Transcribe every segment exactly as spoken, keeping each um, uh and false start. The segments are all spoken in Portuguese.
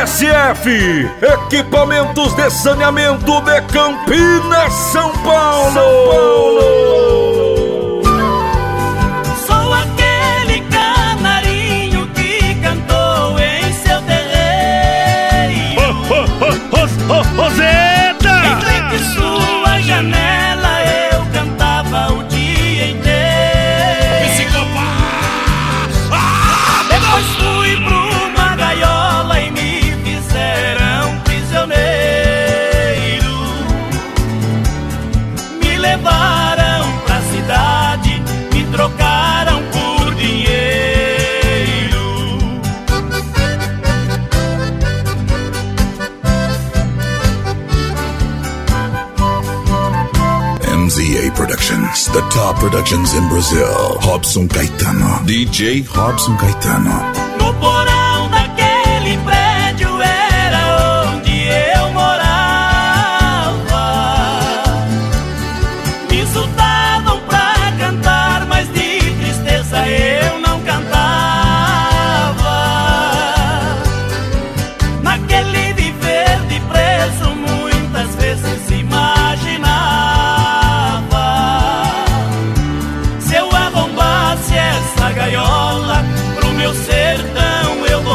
S F, equipamentos de saneamento de Campinas, São Paulo. São Paulo. Sou aquele canarinho que cantou em seu terreiro. Ô, ô, ô, ô, Roseta! Em frente à sua janela eu cantava o dia inteiro. Ah, Depois fui pra uma gaiola e me fizeram prisioneiro. Me levaram pra cidade, me trocaram por dinheiro. M Z A Productions, the top productions in Brazil. Robson Caetano, D J Robson Caetano. No porão daquele prédio era onde eu morava. Me insultavam pra cantar, mas de tristeza eu não cantava. Naquele viver de preso muitas vezes imaginava, se eu arrombasse essa gaiola, pro meu sertão eu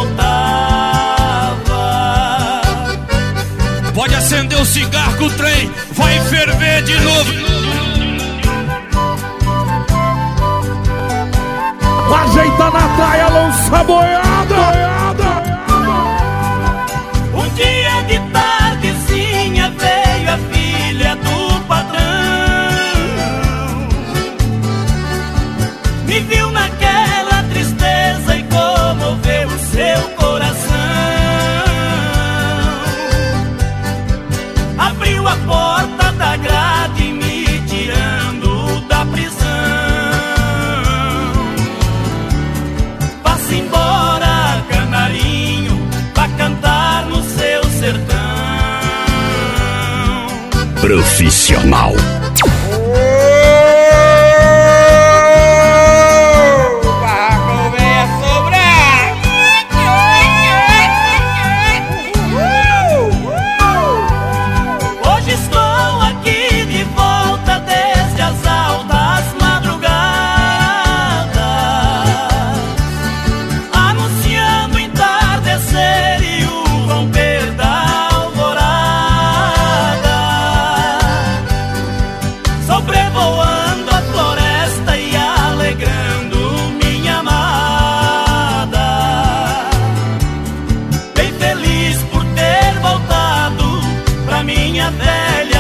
voltava. pode acender o cigarro que o trem vai ferver de novo. Ajeita na praia, lança a boiada. Um dia de tardezinha veio a filha do patrão. Me viu naquela tristeza e comoveu o seu coração. Abriu a porta da grade me tirando da prisão. Vá-se embora, canarinho, vá cantar no seu sertão. Profissional. Hoje estou aqui de volta desde as altas madrugadas, anunciando o entardecer e o romper da alvorada, sobrevoando a floresta e alegrando minha amada. Bem feliz por ter voltado pra minha velha